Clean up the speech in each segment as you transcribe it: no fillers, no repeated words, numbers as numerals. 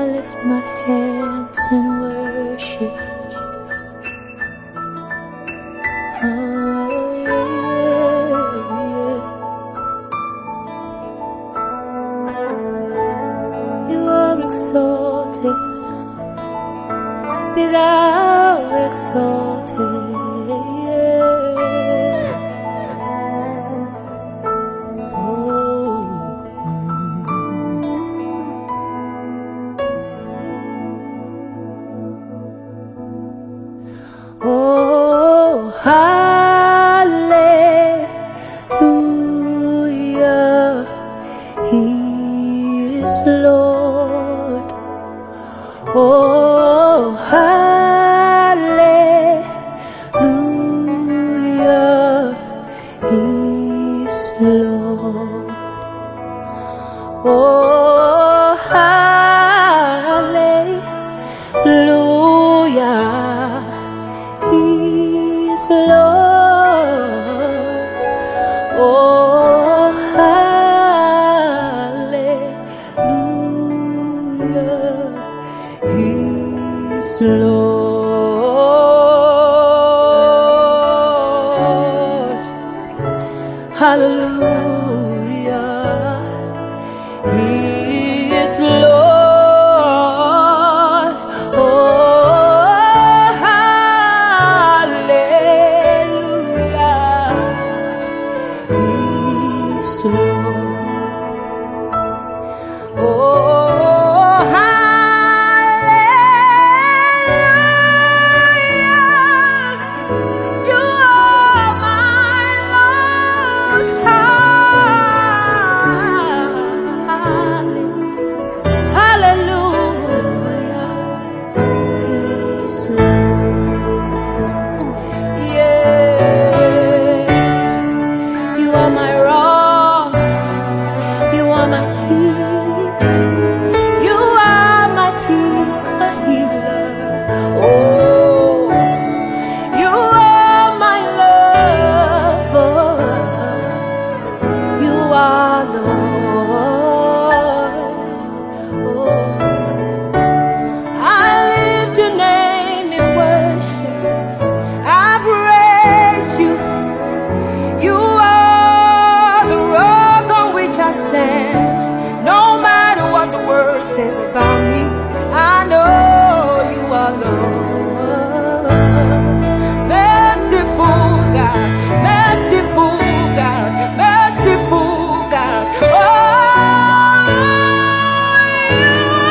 I lift my hands in worship. Oh, yeah, yeah. You are exalted, be thou exalted. Oh, hallelujah, He is Lord. Oh, hallelujah, He is Lord. Oh, hallelujah, He's Lord. Oh, hallelujah, He's Lord. Hallelujah, He is Lord. Oh, Lord. Oh, hallelujah, you are my Lord. Hallelujah, He's Lord. Yes, you are my rock, you are my king. You are my peace, my healer. Oh, you are my lover. You are Lord. Oh, I lift your name in worship. I praise you. You are the rock on which I stand. No matter what the world says about me, I know you are Lord. Merciful God, merciful God, merciful God. Oh, you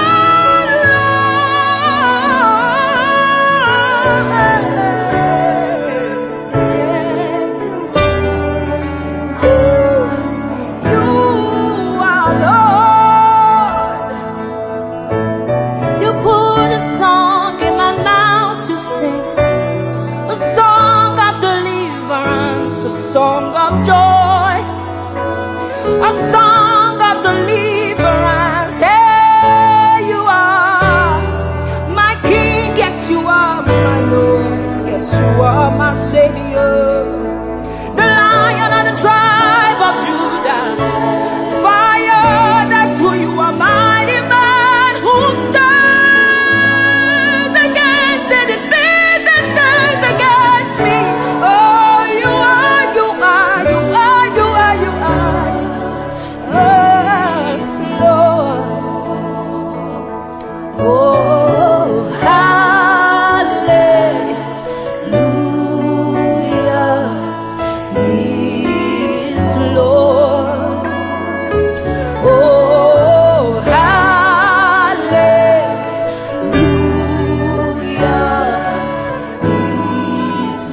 are Lord. You put a song in my mouth to sing, a song of deliverance, a song of joy, a song of deliverance. Hey, you are my King, yes you are my Lord, yes you are my Savior, the Lion of the tribe of Judah. Fire, that's who you are, mighty man who stands against anything that stands against me. Oh, you are, you are, you are, you are, you are. Yes, Lord. Oh, hallelujah, He's Lord. Oh, hallelujah, He's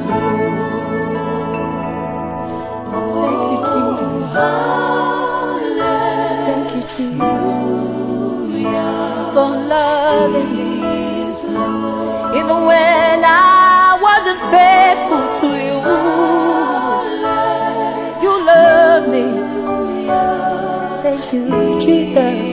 Lord. Thank you, Jesus. Thank you, Jesus, for loving me. Even when I wasn't faithful to you, you love me. Thank you, Jesus.